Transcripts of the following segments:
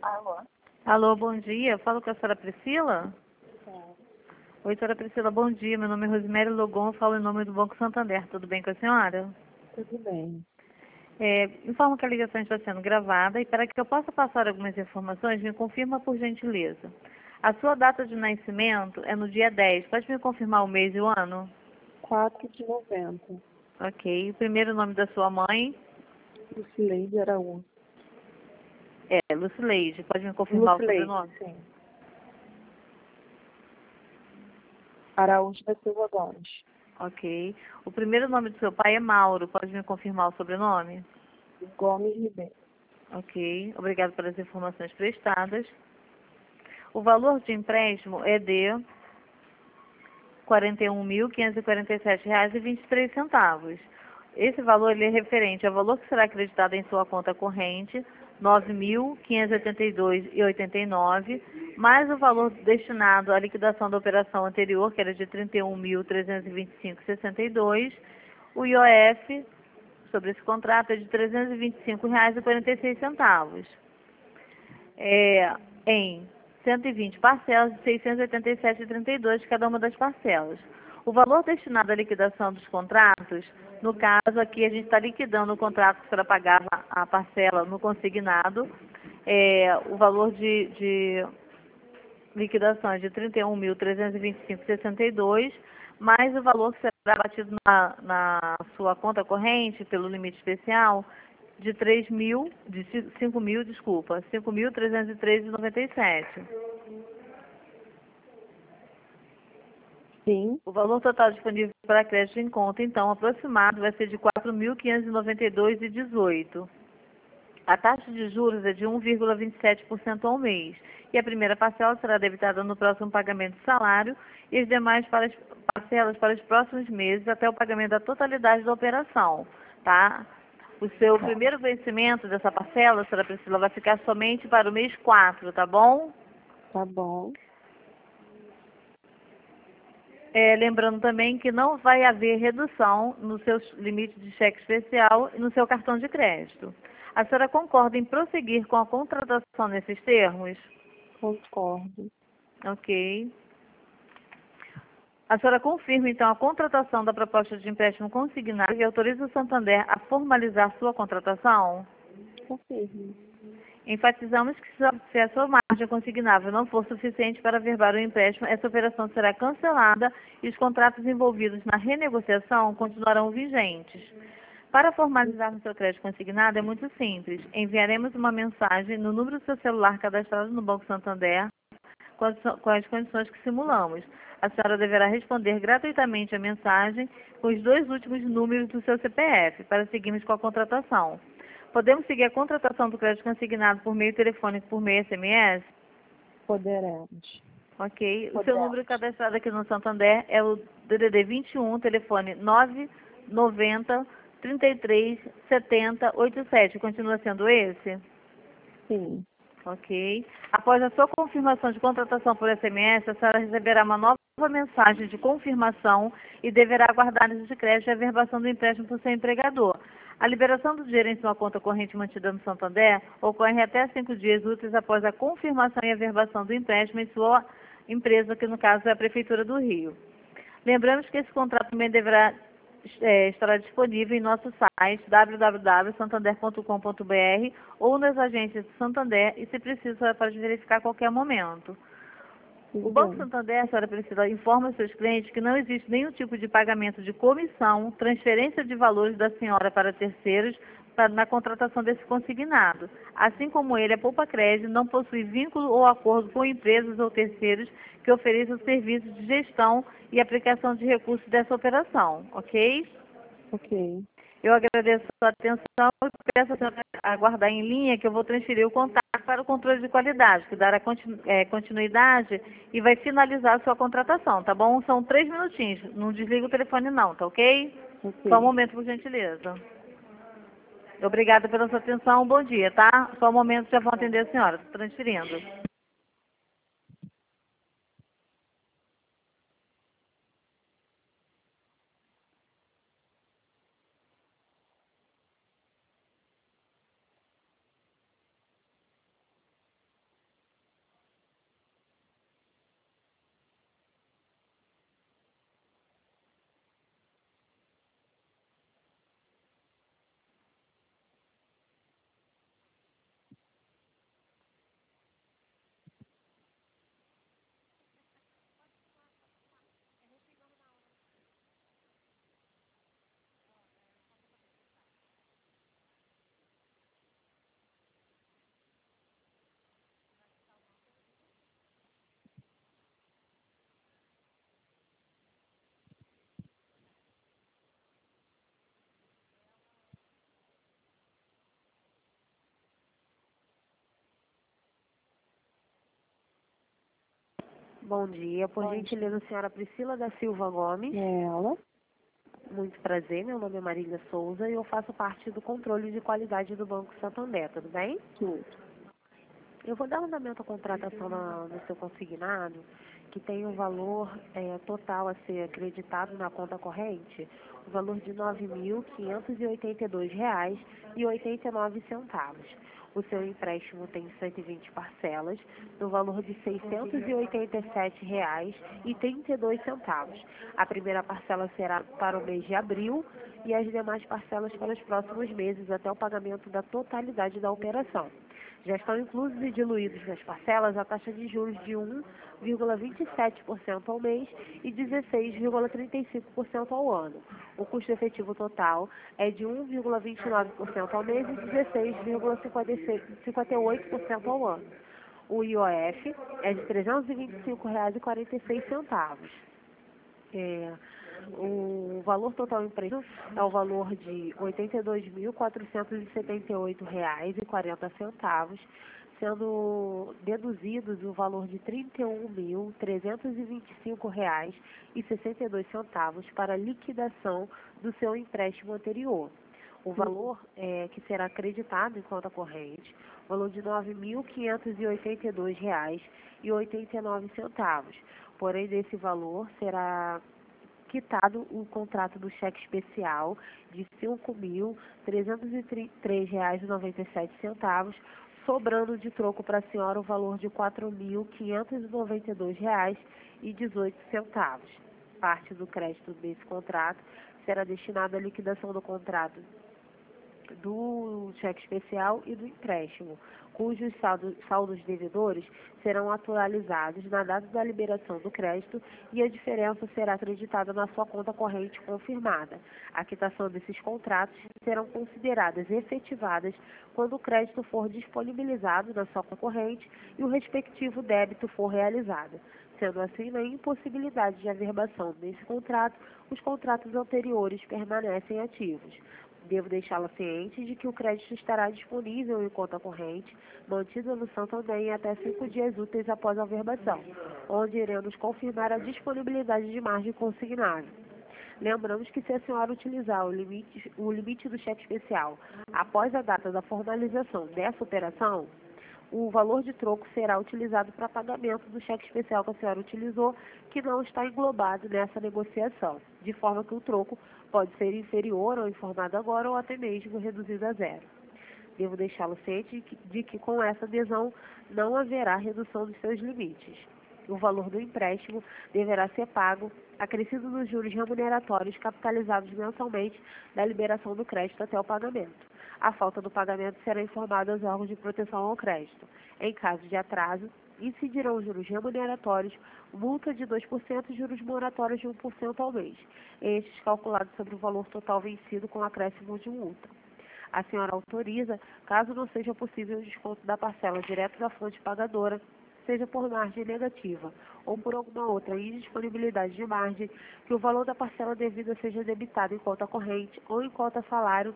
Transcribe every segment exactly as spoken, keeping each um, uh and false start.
Alô? Alô, bom dia. Falo com a senhora Priscila? Sim. Oi, senhora Priscila, bom dia. Meu nome é Rosemary Logon, falo em nome do Banco Santander. Tudo bem com a senhora? Tudo bem. É, informo que a ligação está sendo gravada e para que eu possa passar algumas informações, me confirma por gentileza. A sua data de nascimento é no dia dez. Pode me confirmar o mês e o ano? quatro de novembro. Ok. O primeiro nome da sua mãe Lucileide Araújo. é Lucileide. Pode me confirmar o Lucileide, sobrenome? sim. Araújo da Silva Gomes. Ok. O primeiro nome do seu pai é Mauro. Pode me confirmar o sobrenome? Gomes Ribeiro. Ok. Obrigado pelas informações prestadas. O valor de empréstimo é de quarenta e um mil, quinhentos e quarenta e sete reais e vinte e três centavos. Esse valor ele é referente ao valor que será acreditado em sua conta corrente, nove mil, quinhentos e oitenta e dois reais e oitenta e nove centavos, mais o valor destinado à liquidação da operação anterior, que era de trinta e um mil, trezentos e vinte e cinco reais e sessenta e dois centavos. O I O F sobre esse contrato é de trezentos e vinte e cinco reais e quarenta e seis centavos. É, em cento e vinte parcelas de seiscentos e oitenta e sete reais e trinta e dois centavos cada uma das parcelas. O valor destinado à liquidação dos contratos, no caso aqui a gente está liquidando o contrato que será pagava a parcela no consignado, é, o valor de, de liquidação é de trinta e um mil, trezentos e vinte e cinco reais e sessenta e dois centavos, mais o valor que será batido na, na sua conta corrente pelo limite especial de três mil, de cinco mil, desculpa, cinco mil trezentos e treze reais e noventa e sete centavos. Sim. O valor total disponível para crédito em conta, então, aproximado, vai ser de quatro mil quinhentos e noventa e dois reais e dezoito centavos. A taxa de juros é de um vírgula vinte e sete por cento ao mês. E a primeira parcela será debitada no próximo pagamento de salário e as demais para as parcelas para os próximos meses até o pagamento da totalidade da operação, tá? O seu primeiro vencimento dessa parcela, senhora Priscila, vai ficar somente para o mês quatro, tá bom? Tá bom. É, lembrando também que não vai haver redução nos seus limites de cheque especial e no seu cartão de crédito. A senhora concorda em prosseguir com a contratação nesses termos? Concordo. Ok. A senhora confirma, então, a contratação da proposta de empréstimo consignado e autoriza o Santander a formalizar sua contratação? Confirmo. Enfatizamos que se a sua margem consignável não for suficiente para averbar o empréstimo, essa operação será cancelada e os contratos envolvidos na renegociação continuarão vigentes. Para formalizar o seu crédito consignado é muito simples. Enviaremos uma mensagem no número do seu celular cadastrado no Banco Santander com as, com as condições que simulamos. A senhora deverá responder gratuitamente a mensagem com os dois últimos números do seu C P F para seguirmos com a contratação. Podemos seguir a contratação do crédito consignado por meio telefônico, por meio S M S? Poderemos. Ok. O seu Podemos. número cadastrado aqui no Santander é o D D D vinte e um, telefone nove noventa, trinta e três, setenta, oitenta e sete. Continua sendo esse? Sim. Ok. Após a sua confirmação de contratação por S M S, a senhora receberá uma nova mensagem de confirmação e deverá aguardar análise de crédito e a averbação do empréstimo por seu empregador. A liberação do dinheiro em sua conta corrente mantida no Santander ocorre até cinco dias úteis após a confirmação e averbação do empréstimo em sua empresa, que no caso é a Prefeitura do Rio. Lembramos que esse contrato também deverá é, estará disponível em nosso site w w w ponto santander ponto com ponto b r ou nas agências do Santander e, se precisa, pode verificar a qualquer momento. O Tudo Banco bem. Santander, a senhora Priscila, informa aos seus clientes que não existe nenhum tipo de pagamento de comissão, transferência de valores da senhora para terceiros para, na contratação desse consignado. Assim como ele, a Poupa Crédito não possui vínculo ou acordo com empresas ou terceiros que ofereçam serviços de gestão e aplicação de recursos dessa operação, ok? Ok. Eu agradeço a sua atenção e peço a senhora aguardar em linha que eu vou transferir o contato para o controle de qualidade, que dará continu é, continuidade e vai finalizar a sua contratação, tá bom? São três minutinhos, não desliga o telefone não, tá ok? Só um Ok. momento, por gentileza. Obrigada pela sua atenção, bom dia, tá? Só um momento, já vão atender a senhora, tô transferindo. Bom dia, por Bom gentileza, a senhora Priscila da Silva Gomes. Ela? Muito prazer, meu nome é Marília Souza e eu faço parte do controle de qualidade do Banco Santander, tudo bem? Tudo. Eu vou dar andamento à contratação na- no seu consignado, que tem um valor eh, total a ser acreditado na conta corrente, o valor de nove mil quinhentos e oitenta e dois reais e oitenta e nove centavos. O seu empréstimo tem cento e vinte parcelas, no valor de seiscentos e oitenta e sete reais e trinta e dois centavos. A primeira parcela será para o mês de abril e as demais parcelas para os próximos meses, até o pagamento da totalidade da operação. Já estão inclusos e diluídos nas parcelas a taxa de juros de um vírgula vinte e sete por cento ao mês e dezesseis vírgula trinta e cinco por cento ao ano. O custo efetivo total é de um vírgula vinte e nove por cento ao mês e dezesseis vírgula cinquenta e oito por cento ao ano. O I O F é de trezentos e vinte e cinco reais e quarenta e seis centavos. É, o valor total empresa é o valor de oitenta e dois mil quatrocentos e setenta e oito reais e quarenta centavos, sendo deduzidos o valor de trinta e um mil trezentos e vinte e cinco reais e sessenta e dois centavos para liquidação do seu empréstimo anterior. O valor é, que será acreditado em conta corrente, valor de nove mil quinhentos e oitenta e dois reais e oitenta e nove centavos. Porém, desse valor será quitado o contrato do cheque especial de cinco mil trezentos e três reais e noventa e sete centavos, sobrando de troco para a senhora o valor de quatro mil quinhentos e noventa e dois reais e dezoito centavos. Parte do crédito desse contrato será destinada à liquidação do contrato do cheque especial e do empréstimo, cujos saldos, saldos devedores serão atualizados na data da liberação do crédito e a diferença será acreditada na sua conta corrente confirmada. A quitação desses contratos serão consideradas efetivadas quando o crédito for disponibilizado na sua conta corrente e o respectivo débito for realizado. Sendo assim, na impossibilidade de averbação desse contrato, os contratos anteriores permanecem ativos. Devo deixá-la ciente de que o crédito estará disponível em conta corrente, mantida no Santander em até cinco dias úteis após a averbação, onde iremos confirmar a disponibilidade de margem consignável. Lembramos que se a senhora utilizar o limite, o limite do cheque especial após a data da formalização dessa operação, o valor de troco será utilizado para pagamento do cheque especial que a senhora utilizou, que não está englobado nessa negociação, de forma que o troco pode ser inferior ao informado agora ou até mesmo reduzido a zero. Devo deixá-lo ciente de que, de que com essa adesão não haverá redução dos seus limites. O valor do empréstimo deverá ser pago, acrescido nos juros remuneratórios capitalizados mensalmente da liberação do crédito até o pagamento. A falta do pagamento será informada aos órgãos de proteção ao crédito. Em caso de atraso, incidirão juros remuneratórios, multa de dois por cento e juros moratórios de um por cento ao mês, estes calculados sobre o valor total vencido com acréscimo de multa. A senhora autoriza, caso não seja possível o desconto da parcela direto da fonte pagadora, seja por margem negativa ou por alguma outra indisponibilidade de margem, que o valor da parcela devida seja debitado em conta corrente ou em conta salário,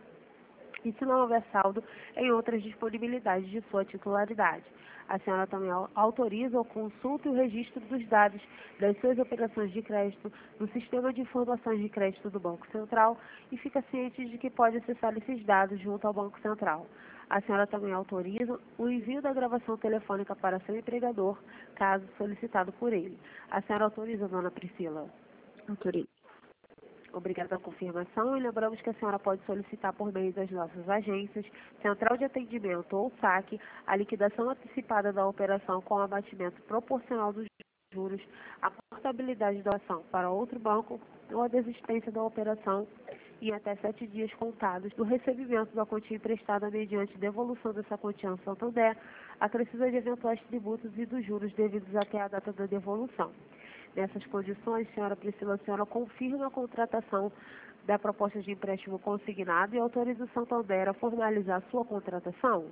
e se não houver saldo em outras disponibilidades de sua titularidade. A senhora também autoriza o consulta e o registro dos dados das suas operações de crédito no Sistema de Informações de Crédito do Banco Central e fica ciente de que pode acessar esses dados junto ao Banco Central. A senhora também autoriza o envio da gravação telefônica para seu empregador, caso solicitado por ele. A senhora autoriza, dona Priscila? Autorizo. Obrigada pela confirmação e lembramos que a senhora pode solicitar por meio das nossas agências, Central de Atendimento ou saque, a liquidação antecipada da operação com abatimento proporcional dos juros, a portabilidade da ação para outro banco ou a desistência da operação em até sete dias contados do recebimento da quantia emprestada mediante devolução dessa quantia ao Santander, acrescida de eventuais tributos e dos juros devidos até a data da devolução. Nessas condições, senhora Priscila, a senhora confirma a contratação da proposta de empréstimo consignado e autoriza o Santander a formalizar sua contratação?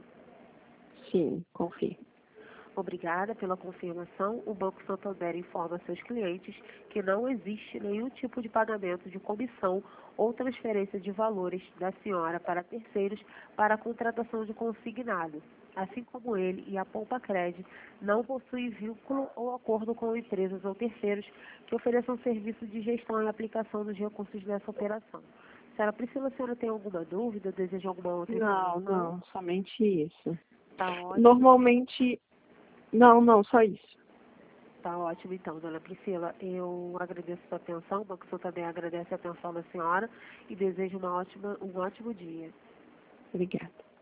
Sim, confirmo. Obrigada pela confirmação. O Banco Santander informa seus clientes que não existe nenhum tipo de pagamento de comissão ou transferência de valores da senhora para terceiros para a contratação de consignado. assim como ele e a Poupa Cred, não possuem vínculo ou acordo com empresas ou terceiros que ofereçam serviço de gestão e aplicação dos recursos dessa operação. Senhora Priscila, a senhora tem alguma dúvida, deseja alguma outra Não, informação? não, somente isso. Tá ótimo. Normalmente, não, não, só isso. Tá ótimo, então, dona Priscila. Eu agradeço a sua atenção, o Banco Sul também agradece a atenção da senhora e desejo uma ótima, um ótimo dia. Obrigada.